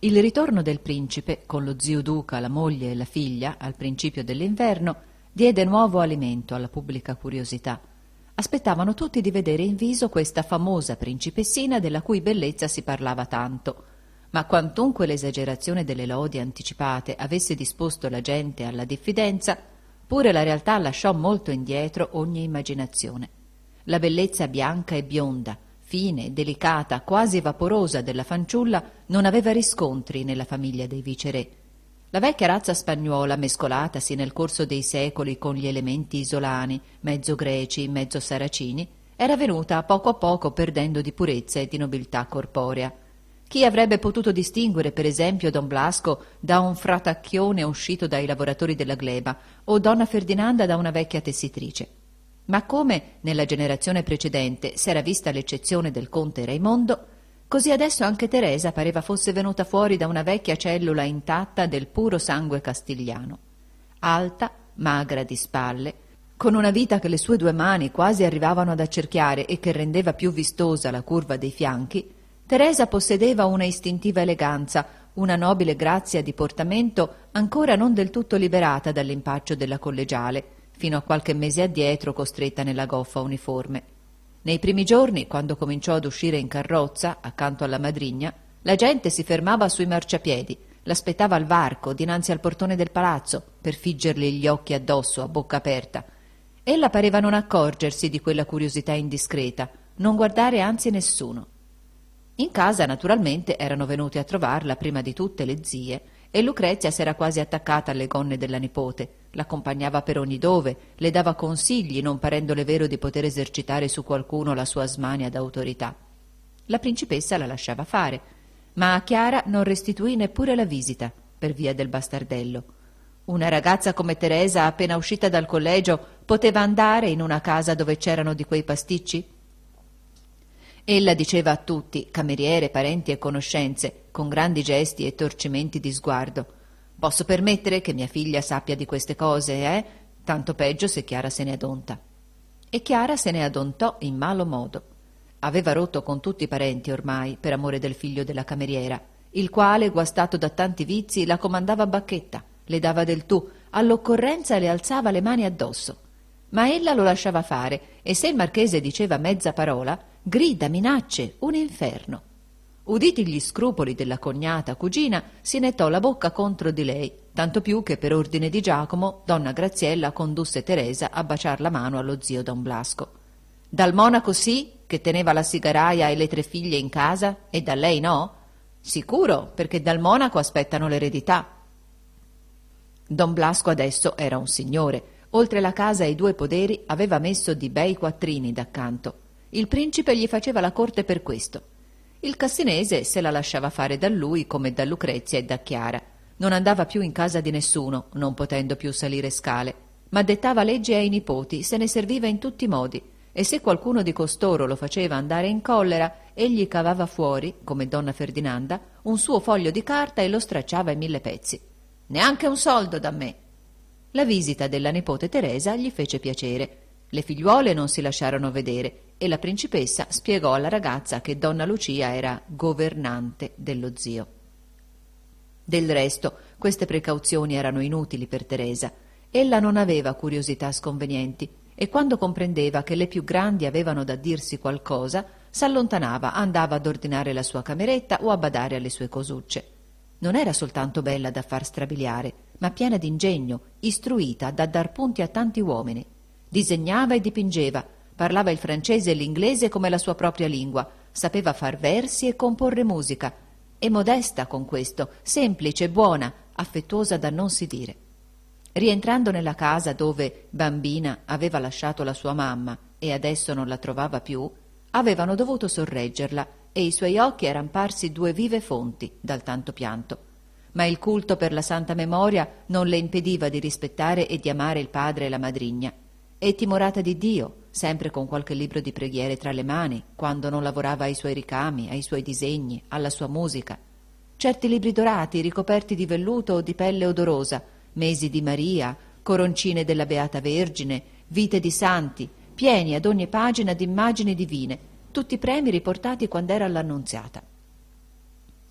Il ritorno del principe, con lo zio duca, la moglie e la figlia, al principio dell'inverno, diede nuovo alimento alla pubblica curiosità. Aspettavano tutti di vedere in viso questa famosa principessina della cui bellezza si parlava tanto, ma quantunque l'esagerazione delle lodi anticipate avesse disposto la gente alla diffidenza, pure la realtà lasciò molto indietro ogni immaginazione. La bellezza bianca e bionda, fine, delicata, quasi vaporosa della fanciulla non aveva riscontri nella famiglia dei viceré. La vecchia razza spagnuola, mescolatasi nel corso dei secoli con gli elementi isolani, mezzo greci, mezzo saracini, era venuta a poco perdendo di purezza e di nobiltà corporea. Chi avrebbe potuto distinguere, per esempio, Don Blasco da un fratacchione uscito dai lavoratori della gleba o donna Ferdinanda da una vecchia tessitrice? Ma come nella generazione precedente s'era vista l'eccezione del conte Raimondo, così adesso anche Teresa pareva fosse venuta fuori da una vecchia cellula intatta del puro sangue castigliano. Alta, magra di spalle, con una vita che le sue due mani quasi arrivavano ad accerchiare e che rendeva più vistosa la curva dei fianchi, Teresa possedeva una istintiva eleganza, una nobile grazia di portamento ancora non del tutto liberata dall'impaccio della collegiale, fino a qualche mese addietro costretta nella goffa uniforme. Nei primi giorni, quando cominciò ad uscire in carrozza, accanto alla madrigna, la gente si fermava sui marciapiedi, l'aspettava al varco, dinanzi al portone del palazzo, per figgergli gli occhi addosso, a bocca aperta. Ella pareva non accorgersi di quella curiosità indiscreta, non guardare anzi nessuno. In casa, naturalmente, erano venute a trovarla prima di tutte le zie, e Lucrezia s'era quasi attaccata alle gonne della nipote, l'accompagnava per ogni dove, le dava consigli, non parendole vero di poter esercitare su qualcuno la sua smania d'autorità. La principessa la lasciava fare, ma a Chiara non restituì neppure la visita, per via del bastardello. Una ragazza come Teresa, appena uscita dal collegio, poteva andare in una casa dove c'erano di quei pasticci? Ella diceva a tutti, cameriere, parenti e conoscenze, con grandi gesti e torcimenti di sguardo: «Posso permettere che mia figlia sappia di queste cose, eh? Tanto peggio se Chiara se ne adonta». E Chiara se ne adontò in malo modo. Aveva rotto con tutti i parenti ormai, per amore del figlio della cameriera, il quale, guastato da tanti vizi, la comandava a bacchetta, le dava del tu, all'occorrenza le alzava le mani addosso. Ma ella lo lasciava fare, e se il marchese diceva mezza parola, grida, minacce, un inferno. Uditi gli scrupoli della cognata cugina, si nettò la bocca contro di lei, tanto più che per ordine di Giacomo donna Graziella condusse Teresa a baciar la mano allo zio Don Blasco. Dal monaco sì, che teneva la sigaraia e le 3 figlie in casa, e da lei no? Sicuro, perché dal monaco aspettano l'eredità. Don Blasco adesso era un signore. Oltre la casa e i 2 poderi aveva messo di bei quattrini d'accanto. Il principe gli faceva la corte per questo. Il cassinese se la lasciava fare da lui come da Lucrezia e da Chiara. Non andava più in casa di nessuno, non potendo più salire scale, ma dettava leggi ai nipoti, se ne serviva in tutti i modi, e se qualcuno di costoro lo faceva andare in collera, egli cavava fuori, come donna Ferdinanda, un suo foglio di carta e lo stracciava in 1000 pezzi. «Neanche un soldo da me!» La visita della nipote Teresa gli fece piacere. Le figliuole non si lasciarono vedere e la principessa spiegò alla ragazza che donna Lucia era governante dello zio. Del resto, queste precauzioni erano inutili per Teresa. Ella non aveva curiosità sconvenienti e quando comprendeva che le più grandi avevano da dirsi qualcosa, s'allontanava, andava ad ordinare la sua cameretta o a badare alle sue cosucce. Non era soltanto bella da far strabiliare, ma piena d'ingegno, istruita da dar punti a tanti uomini. Disegnava e dipingeva, parlava il francese e l'inglese come la sua propria lingua, sapeva far versi e comporre musica, e modesta con questo, semplice, buona, affettuosa da non si dire. Rientrando nella casa dove, bambina, aveva lasciato la sua mamma e adesso non la trovava più, avevano dovuto sorreggerla e i suoi occhi eran parsi 2 vive fonti dal tanto pianto. Ma il culto per la santa memoria non le impediva di rispettare e di amare il padre e la madrigna, e timorata di Dio, sempre con qualche libro di preghiere tra le mani, quando non lavorava ai suoi ricami, ai suoi disegni, alla sua musica. Certi libri dorati, ricoperti di velluto o di pelle odorosa, mesi di Maria, coroncine della Beata Vergine, vite di santi, pieni ad ogni pagina di immagini divine, tutti premi riportati quando era all'Annunziata.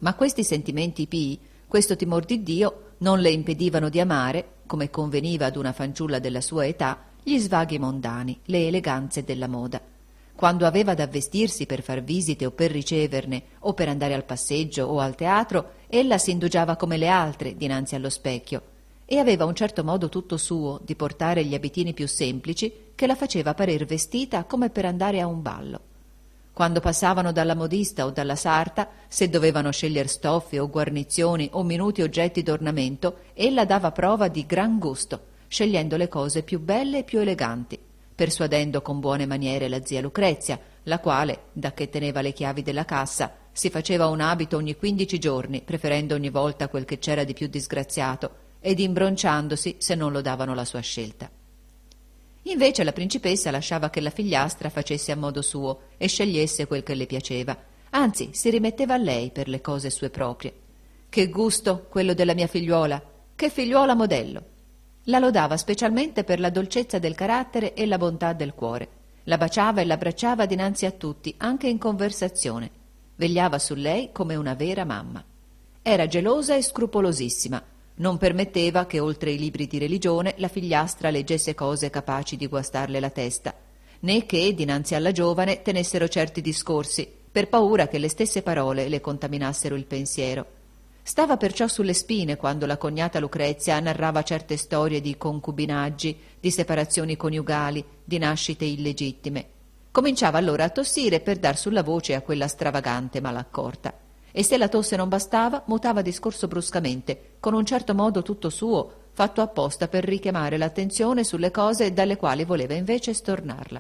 Ma questi sentimenti pii, questo timor di Dio, non le impedivano di amare, come conveniva ad una fanciulla della sua età, gli svaghi mondani, le eleganze della moda. Quando aveva da vestirsi per far visite o per riceverne, o per andare al passeggio o al teatro, ella si indugiava come le altre dinanzi allo specchio e aveva un certo modo tutto suo di portare gli abitini più semplici che la faceva parer vestita come per andare a un ballo. Quando passavano dalla modista o dalla sarta, se dovevano scegliere stoffe o guarnizioni o minuti oggetti d'ornamento, ella dava prova di gran gusto, scegliendo le cose più belle e più eleganti, persuadendo con buone maniere la zia Lucrezia, la quale, da che teneva le chiavi della cassa, si faceva un abito ogni 15 giorni, preferendo ogni volta quel che c'era di più disgraziato, ed imbronciandosi se non lo davano la sua scelta. Invece la principessa lasciava che la figliastra facesse a modo suo e scegliesse quel che le piaceva, anzi si rimetteva a lei per le cose sue proprie. Che gusto quello della mia figliuola, che figliuola modello! La lodava specialmente per la dolcezza del carattere e la bontà del cuore. La baciava e l'abbracciava dinanzi a tutti, anche in conversazione. Vegliava su lei come una vera mamma. Era gelosa e scrupolosissima. Non permetteva che oltre i libri di religione la figliastra leggesse cose capaci di guastarle la testa, né che dinanzi alla giovane tenessero certi discorsi, per paura che le stesse parole le contaminassero il pensiero. Stava perciò sulle spine quando la cognata Lucrezia narrava certe storie di concubinaggi, di separazioni coniugali, di nascite illegittime. Cominciava allora a tossire per dar sulla voce a quella stravagante malaccorta. E se la tosse non bastava, mutava discorso bruscamente, con un certo modo tutto suo, fatto apposta per richiamare l'attenzione sulle cose dalle quali voleva invece stornarla.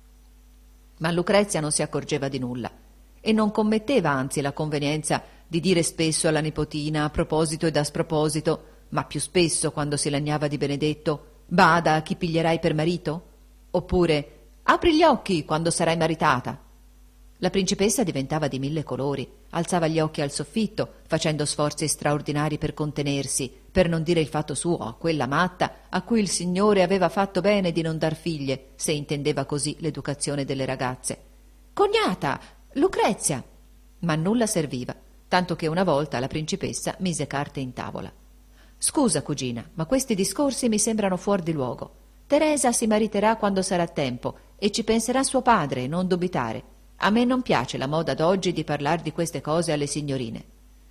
Ma Lucrezia non si accorgeva di nulla e non commetteva anzi la convenienza di dire spesso alla nipotina a proposito ed a sproposito, ma più spesso quando si lagnava di Benedetto: «Bada a chi piglierai per marito?» oppure «Apri gli occhi quando sarai maritata». La principessa diventava di 1000 colori, alzava gli occhi al soffitto, facendo sforzi straordinari per contenersi, per non dire il fatto suo a quella matta a cui il Signore aveva fatto bene di non dar figlie, se intendeva così l'educazione delle ragazze. «Cognata! Lucrezia!» Ma nulla serviva, tanto che una volta la principessa mise carte in tavola. «Scusa, cugina, ma questi discorsi mi sembrano fuor di luogo. Teresa si mariterà quando sarà tempo e ci penserà suo padre, non dubitare. A me non piace la moda d'oggi di parlar di queste cose alle signorine».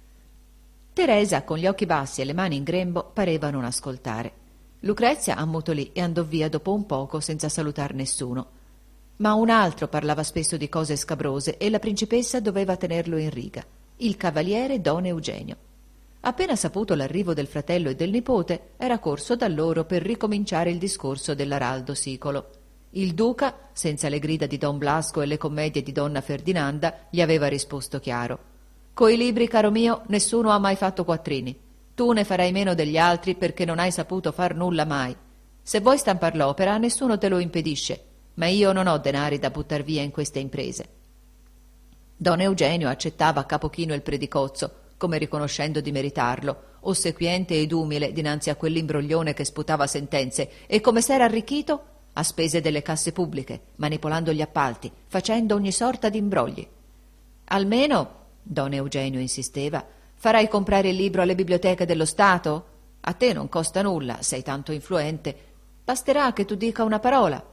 Teresa, con gli occhi bassi e le mani in grembo, pareva non ascoltare. Lucrezia ammutolì e andò via dopo un poco senza salutar nessuno. Ma un altro parlava spesso di cose scabrose e la principessa doveva tenerlo in riga, il cavaliere Don Eugenio. Appena saputo l'arrivo del fratello e del nipote, era corso da loro per ricominciare il discorso dell'araldo sicolo. Il duca, senza le grida di Don Blasco e le commedie di Donna Ferdinanda, gli aveva risposto chiaro: «Coi libri, caro mio, nessuno ha mai fatto quattrini. Tu ne farai meno degli altri perché non hai saputo far nulla mai. Se vuoi stampar l'opera, nessuno te lo impedisce, ma io non ho denari da buttar via in queste imprese». Don Eugenio accettava a capo chino il predicozzo, come riconoscendo di meritarlo, ossequiente ed umile dinanzi a quell'imbroglione che sputava sentenze, e come s'era arricchito a spese delle casse pubbliche, manipolando gli appalti, facendo ogni sorta di imbrogli. «Almeno», Don Eugenio insisteva, «farai comprare il libro alle biblioteche dello Stato? A te non costa nulla, sei tanto influente. Basterà che tu dica una parola».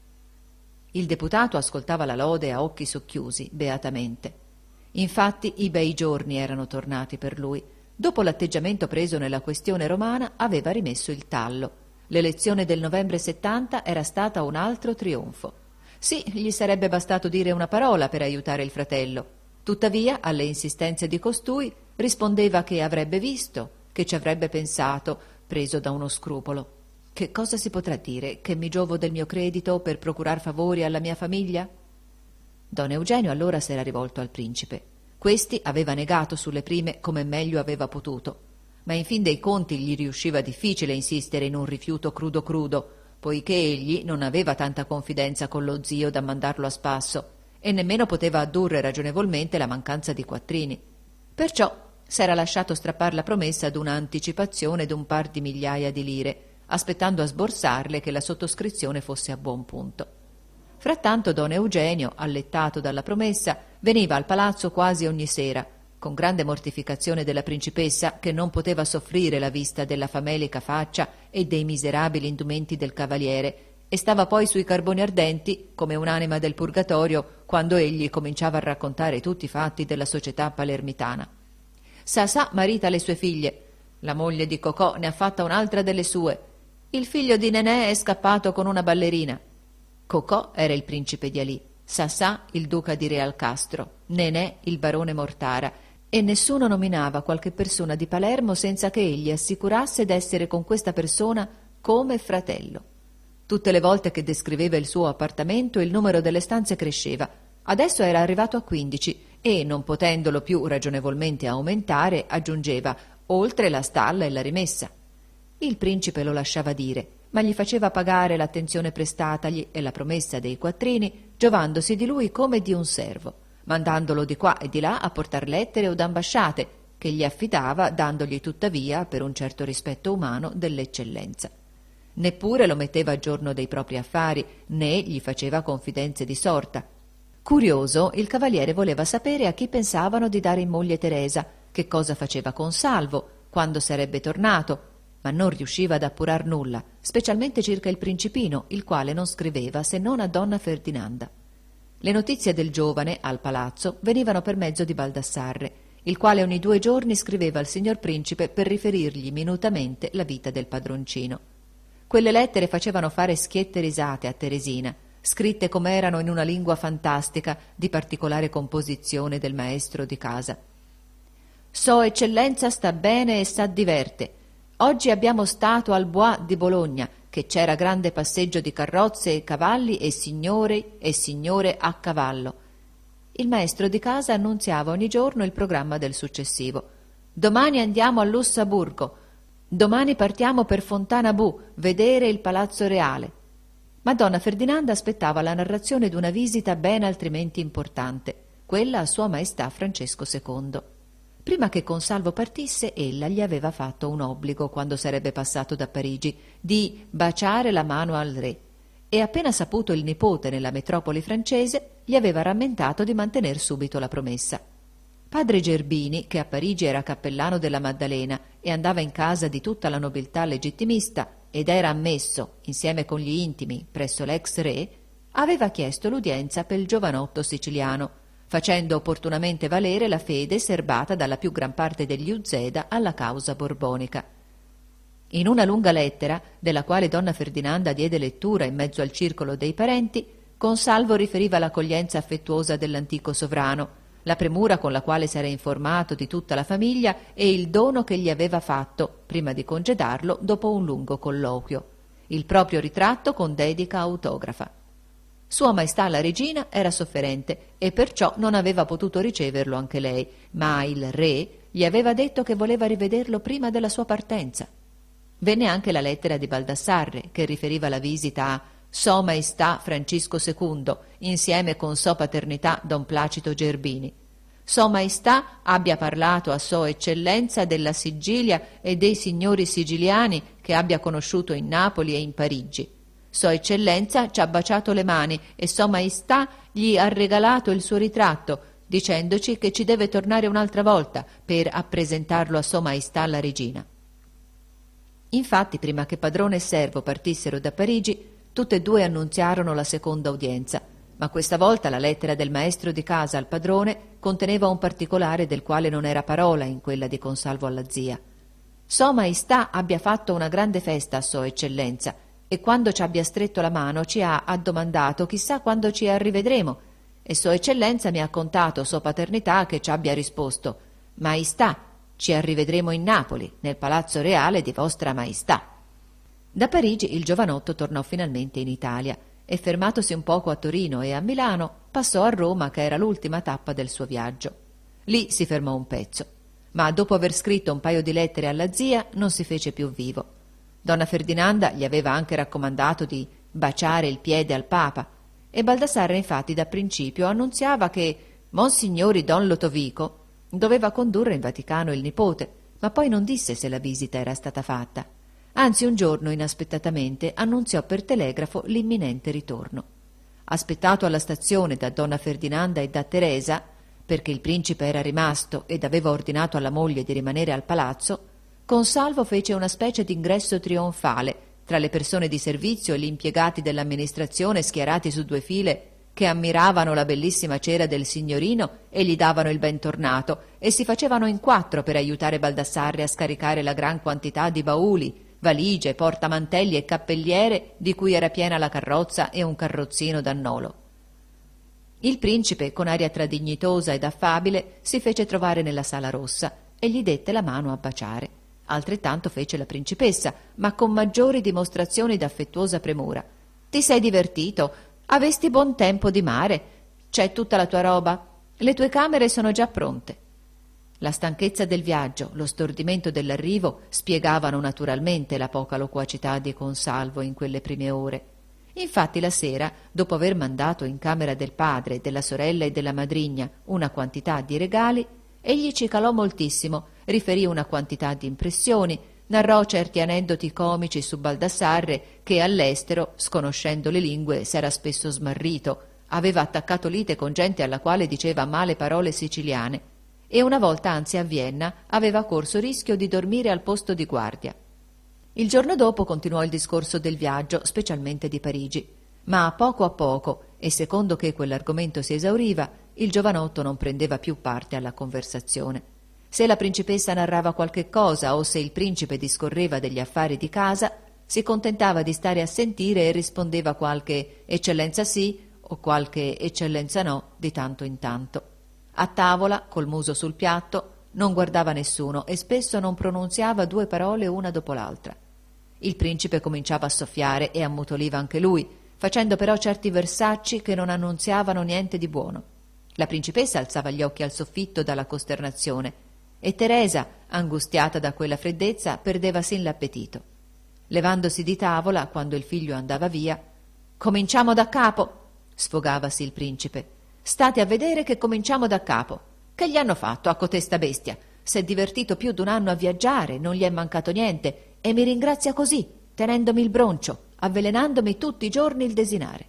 Il deputato ascoltava la lode a occhi socchiusi, beatamente. Infatti i bei giorni erano tornati per lui. Dopo l'atteggiamento preso nella questione romana, aveva rimesso il tallo. L'elezione del novembre 70 era stata un altro trionfo. Sì, gli sarebbe bastato dire una parola per aiutare il fratello. Tuttavia, alle insistenze di costui, rispondeva che avrebbe visto, che ci avrebbe pensato, preso da uno scrupolo. Che cosa si potrà dire? Che mi giovo del mio credito per procurar favori alla mia famiglia? Don Eugenio allora s'era rivolto al principe. Questi aveva negato sulle prime come meglio aveva potuto, ma in fin dei conti gli riusciva difficile insistere in un rifiuto crudo crudo, poiché egli non aveva tanta confidenza con lo zio da mandarlo a spasso e nemmeno poteva addurre ragionevolmente la mancanza di quattrini. Perciò s'era lasciato strappar la promessa d'una anticipazione d'un par di migliaia di lire, aspettando a sborsarle che la sottoscrizione fosse a buon punto. Frattanto don Eugenio, allettato dalla promessa, veniva al palazzo quasi ogni sera, con grande mortificazione della principessa, che non poteva soffrire la vista della famelica faccia e dei miserabili indumenti del cavaliere, e stava poi sui carboni ardenti come un'anima del purgatorio quando egli cominciava a raccontare tutti i fatti della società palermitana. Sasà marita le sue figlie, la moglie di Cocò ne ha fatta un'altra delle sue, il figlio di Nenè è scappato con una ballerina. Cocò era il principe di Alì, Sasà il duca di Realcastro, Nenè il barone Mortara, e nessuno nominava qualche persona di Palermo senza che egli assicurasse d'essere con questa persona come fratello. Tutte le volte che descriveva il suo appartamento il numero delle stanze cresceva. Adesso era arrivato a 15 e, non potendolo più ragionevolmente aumentare, aggiungeva oltre la stalla e la rimessa. Il principe lo lasciava dire, ma gli faceva pagare l'attenzione prestatagli e la promessa dei quattrini, giovandosi di lui come di un servo, mandandolo di qua e di là a portar lettere o d'ambasciate, che gli affidava dandogli tuttavia, per un certo rispetto umano, dell'eccellenza. Neppure lo metteva a giorno dei propri affari, né gli faceva confidenze di sorta. Curioso, il cavaliere voleva sapere a chi pensavano di dare in moglie Teresa, che cosa faceva Consalvo, quando sarebbe tornato, ma non riusciva ad appurar nulla, specialmente circa il principino, il quale non scriveva se non a donna Ferdinanda. Le notizie del giovane, al palazzo, venivano per mezzo di Baldassarre, il quale ogni 2 giorni scriveva al signor principe per riferirgli minutamente la vita del padroncino. Quelle lettere facevano fare schiette risate a Teresina, scritte com'erano in una lingua fantastica di particolare composizione del maestro di casa. «So eccellenza sta bene e s'addiverte. Oggi abbiamo stato al Bois di Bologna, che c'era grande passeggio di carrozze e cavalli e signore a cavallo». Il maestro di casa annunziava ogni giorno il programma del successivo. «Domani andiamo a Lussaburgo. Domani partiamo per Fontainebleau, vedere il Palazzo Reale». Ma donna Ferdinanda aspettava la narrazione d'una visita ben altrimenti importante, quella a Sua Maestà Francesco II. Prima che Consalvo partisse, ella gli aveva fatto un obbligo, quando sarebbe passato da Parigi, di baciare la mano al re, e appena saputo il nipote nella metropoli francese, gli aveva rammentato di mantener subito la promessa. Padre Gerbini, che a Parigi era cappellano della Maddalena e andava in casa di tutta la nobiltà legittimista ed era ammesso, insieme con gli intimi, presso l'ex re, aveva chiesto l'udienza per il giovanotto siciliano, facendo opportunamente valere la fede serbata dalla più gran parte degli Uzeda alla causa borbonica. In una lunga lettera, della quale donna Ferdinanda diede lettura in mezzo al circolo dei parenti, Consalvo riferiva l'accoglienza affettuosa dell'antico sovrano, la premura con la quale s'era informato di tutta la famiglia e il dono che gli aveva fatto, prima di congedarlo, dopo un lungo colloquio, il proprio ritratto con dedica autografa. Sua Maestà la regina era sofferente e perciò non aveva potuto riceverlo anche lei, ma il re gli aveva detto che voleva rivederlo prima della sua partenza. Venne anche la lettera di Baldassarre, che riferiva la visita a Sua Maestà Francisco II, insieme con Sua Paternità Don Placido Gerbini. Sua Maestà abbia parlato a Sua Eccellenza della Sicilia e dei signori siciliani che abbia conosciuto in Napoli e in Parigi. Sua Eccellenza ci ha baciato le mani e Sua Maestà gli ha regalato il suo ritratto, dicendoci che ci deve tornare un'altra volta per appresentarlo a Sua Maestà la regina. Infatti, prima che padrone e servo partissero da Parigi, tutte e 2 annunziarono la seconda udienza, ma questa volta la lettera del maestro di casa al padrone conteneva un particolare del quale non era parola in quella di Consalvo alla zia. Sua Maestà abbia fatto una grande festa a Sua Eccellenza e quando ci abbia stretto la mano ci ha addomandato chissà quando ci arrivedremo, e Sua Eccellenza mi ha contato Sua Paternità che ci abbia risposto: Maestà, ci arrivedremo in Napoli, nel Palazzo Reale di Vostra Maestà. Da Parigi il giovanotto tornò finalmente in Italia e, fermatosi un poco a Torino e a Milano, passò a Roma, che era l'ultima tappa del suo viaggio. Lì si fermò un pezzo, ma dopo aver scritto un paio di lettere alla zia non si fece più vivo. Donna Ferdinanda gli aveva anche raccomandato di baciare il piede al Papa, e Baldassarre infatti da principio annunziava che Monsignori Don Lodovico doveva condurre in Vaticano il nipote, ma poi non disse se la visita era stata fatta. Anzi, un giorno inaspettatamente annunziò per telegrafo l'imminente ritorno. Aspettato alla stazione da donna Ferdinanda e da Teresa, perché il principe era rimasto ed aveva ordinato alla moglie di rimanere al palazzo, Consalvo fece una specie d'ingresso trionfale tra le persone di servizio e gli impiegati dell'amministrazione schierati su 2 file che ammiravano la bellissima cera del signorino e gli davano il bentornato e si facevano in 4 per aiutare Baldassarre a scaricare la gran quantità di bauli, valigie, portamantelli e cappelliere di cui era piena la carrozza e un carrozzino d'annolo. Il principe, con aria tra dignitosa ed affabile, si fece trovare nella sala rossa e gli dette la mano a baciare. Altrettanto fece la principessa, ma con maggiori dimostrazioni d'affettuosa premura. «Ti sei divertito? Avesti buon tempo di mare? C'è tutta la tua roba? Le tue camere sono già pronte». La stanchezza del viaggio, lo stordimento dell'arrivo spiegavano naturalmente la poca loquacità di Consalvo in quelle prime ore. Infatti la sera, dopo aver mandato in camera del padre, della sorella e della madrigna una quantità di regali, egli ci calò moltissimo, riferì una quantità di impressioni, narrò certi aneddoti comici su Baldassarre che all'estero, sconoscendo le lingue, s'era spesso smarrito, aveva attaccato lite con gente alla quale diceva male parole siciliane e una volta anzi a Vienna aveva corso rischio di dormire al posto di guardia. Il giorno dopo continuò il discorso del viaggio, specialmente di Parigi, ma a poco, e secondo che quell'argomento si esauriva, il giovanotto non prendeva più parte alla conversazione. Se la principessa narrava qualche cosa o se il principe discorreva degli affari di casa, si contentava di stare a sentire e rispondeva qualche eccellenza sì o qualche eccellenza no di tanto in tanto. A tavola, col muso sul piatto, non guardava nessuno e spesso non pronunziava 2 parole una dopo l'altra. Il principe cominciava a soffiare e ammutoliva anche lui, facendo però certi versacci che non annunziavano niente di buono. La principessa alzava gli occhi al soffitto dalla costernazione e Teresa, angustiata da quella freddezza, perdeva sin l'appetito. Levandosi di tavola, quando il figlio andava via, «Cominciamo da capo!» sfogavasi il principe. «State a vedere che cominciamo da capo. Che gli hanno fatto a cotesta bestia? S'è divertito più d'1 anno a viaggiare, non gli è mancato niente, e mi ringrazia così, tenendomi il broncio, avvelenandomi tutti i giorni il desinare».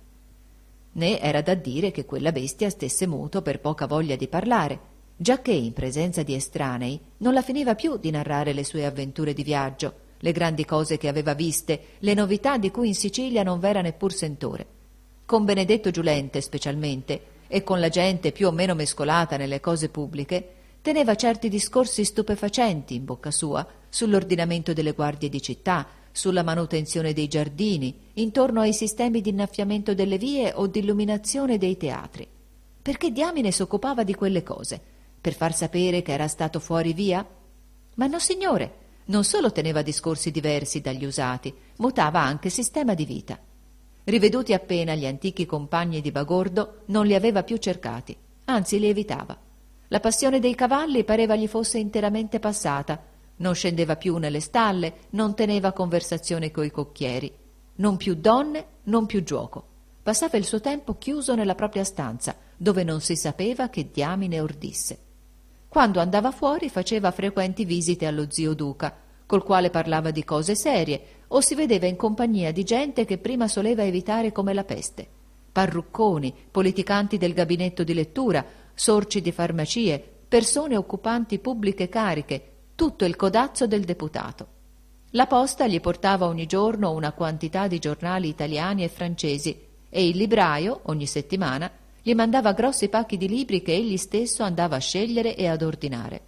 Né era da dire che quella bestia stesse muto per poca voglia di parlare, giacché in presenza di estranei non la finiva più di narrare le sue avventure di viaggio, le grandi cose che aveva viste, le novità di cui in Sicilia non v'era neppur sentore. Con Benedetto Giulente specialmente, e con la gente più o meno mescolata nelle cose pubbliche, teneva certi discorsi stupefacenti in bocca sua sull'ordinamento delle guardie di città, sulla manutenzione dei giardini, intorno ai sistemi di innaffiamento delle vie o di illuminazione dei teatri. Perché diamine s'occupava di quelle cose? Per far sapere che era stato fuori via? Ma no, signore, non solo teneva discorsi diversi dagli usati, mutava anche sistema di vita. Riveduti appena gli antichi compagni di Bagordo, non li aveva più cercati, anzi li evitava. La passione dei cavalli pareva gli fosse interamente passata, non scendeva più nelle stalle, non teneva conversazione coi cocchieri, non più donne, non più giuoco. Passava il suo tempo chiuso nella propria stanza, dove non si sapeva che diamine ordisse. Quando andava fuori faceva frequenti visite allo zio Duca, col quale parlava di cose serie, o si vedeva in compagnia di gente che prima soleva evitare come la peste. Parrucconi, politicanti del gabinetto di lettura, sorci di farmacie, persone occupanti pubbliche cariche, tutto il codazzo del deputato. La posta gli portava ogni giorno una quantità di giornali italiani e francesi e il libraio, ogni settimana, gli mandava grossi pacchi di libri che egli stesso andava a scegliere e ad ordinare.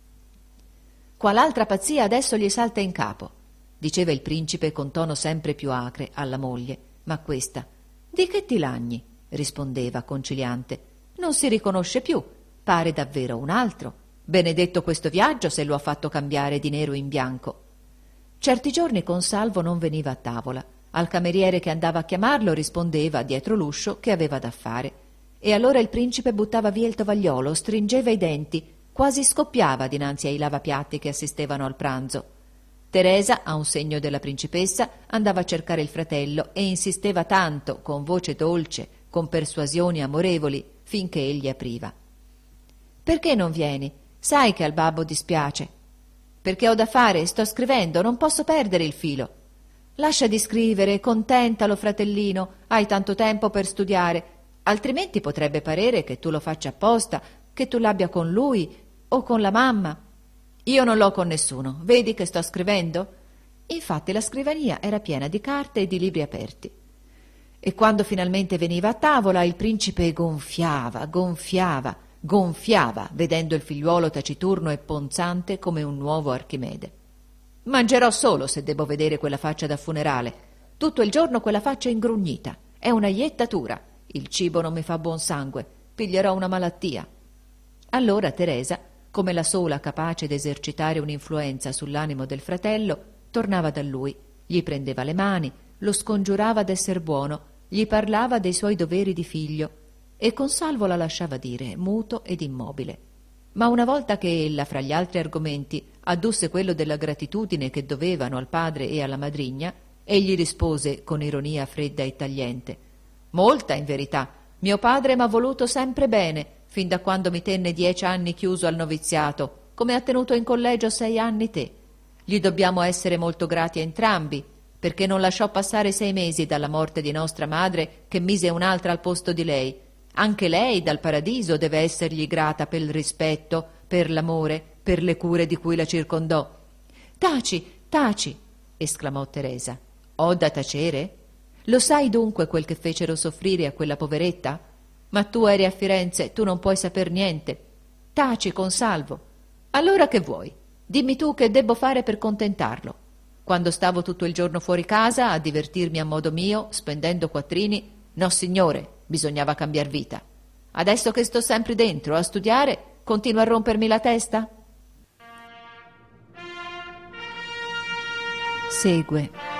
«Qual'altra pazzia adesso gli salta in capo», diceva il principe con tono sempre più acre alla moglie, ma questa «Di che ti lagni?» rispondeva conciliante. «Non si riconosce più, pare davvero un altro. Benedetto questo viaggio se lo ha fatto cambiare di nero in bianco». Certi giorni Consalvo non veniva a tavola. Al cameriere che andava a chiamarlo rispondeva dietro l'uscio che aveva da fare. E allora il principe buttava via il tovagliolo, stringeva i denti, quasi scoppiava dinanzi ai lavapiatti che assistevano al pranzo. Teresa, a un segno della principessa, andava a cercare il fratello e insisteva tanto, con voce dolce, con persuasioni amorevoli, finché egli apriva. «Perché non vieni? Sai che al babbo dispiace». «Perché ho da fare, sto scrivendo, non posso perdere il filo». «Lascia di scrivere, contentalo, fratellino, hai tanto tempo per studiare, altrimenti potrebbe parere che tu lo faccia apposta. che tu l'abbia con lui o con la mamma. Io non l'ho con nessuno, vedi che sto scrivendo? Infatti la scrivania era piena di carte e di libri aperti. E quando finalmente veniva a tavola, il principe gonfiava, vedendo il figliuolo taciturno e ponzante come un nuovo Archimede. Mangerò solo se devo vedere quella faccia da funerale. Tutto il giorno quella faccia ingrugnita. È una iettatura. Il cibo non mi fa buon sangue. Piglierò una malattia. Allora Teresa, come la sola capace d'esercitare un'influenza sull'animo del fratello, tornava da lui, gli prendeva le mani, lo scongiurava d'esser buono, gli parlava dei suoi doveri di figlio e Consalvo la lasciava dire, muto ed immobile. Ma una volta che ella, fra gli altri argomenti, addusse quello della gratitudine che dovevano al padre e alla madrigna, egli rispose con ironia fredda e tagliente: «Molta, in verità. Mio padre m'ha voluto sempre bene, fin da quando mi tenne 10 anni chiuso al noviziato, come ha tenuto in collegio 6 anni te. Gli dobbiamo essere molto grati entrambi, perché non lasciò passare 6 mesi dalla morte di nostra madre che mise un'altra al posto di lei. Anche lei dal paradiso deve essergli grata per il rispetto, per l'amore, per le cure di cui la circondò». «Taci!» esclamò Teresa. «Ho da tacere? Lo sai dunque quel che fecero soffrire a quella poveretta? Ma tu eri a Firenze, tu non puoi saper niente. Taci, Consalvo. Allora che vuoi? Dimmi tu che debbo fare per contentarlo. Quando stavo tutto il giorno fuori casa a divertirmi a modo mio, spendendo quattrini, no signore, bisognava cambiar vita. Adesso che sto sempre dentro a studiare, continua a rompermi la testa?» Segue